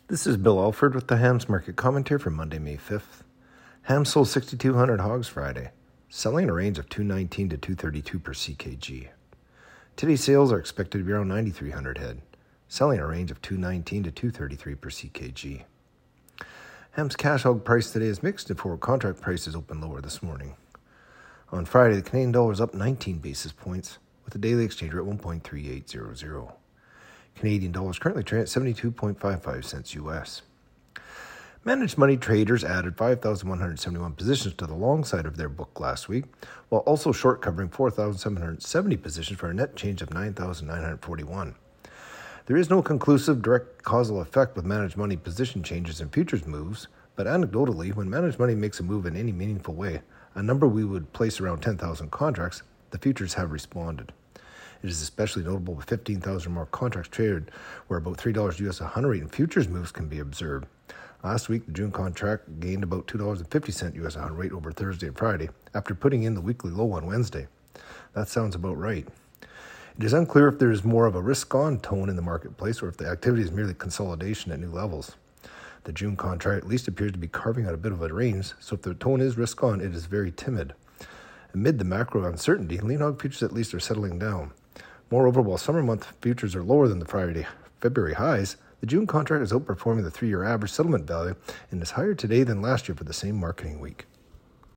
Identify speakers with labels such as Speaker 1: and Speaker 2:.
Speaker 1: This is Bill Alford with the Hams Market Commentary for Monday, May 5th. Hams sold 6,200 hogs Friday, selling in a range of $219 to $232 per ckg. Today's sales are expected to be around 9,300 head, selling in a range of $219 to $233 per ckg. Hams cash hog price today is mixed and forward contract prices open lower this morning. On Friday, the Canadian dollar is up 19 basis points with the daily exchange rate 1.3800. Canadian dollar is currently trading at 72.55 cents US. Managed money traders added 5,171 positions to the long side of their book last week, while also short covering 4,770 positions for a net change of 9,941. There is no conclusive direct causal effect with managed money position changes and futures moves, but anecdotally, when managed money makes a move in any meaningful way, a number we would place around 10,000 contracts, the futures have responded. It is especially notable with 15,000 more contracts traded, where about $3 US a 100 rate in futures moves can be observed. Last week, the June contract gained about $2.50 US a 100 rate over Thursday and Friday, after putting in the weekly low on Wednesday. That sounds about right. It is unclear if there is more of a risk-on tone in the marketplace or if the activity is merely consolidation at new levels. The June contract at least appears to be carving out a bit of a range, so if the tone is risk-on, it is very timid. Amid the macro uncertainty, lean hog futures at least are settling down. Moreover, while summer month futures are lower than the February highs, the June contract is outperforming the 3-year average settlement value and is higher today than last year for the same marketing week.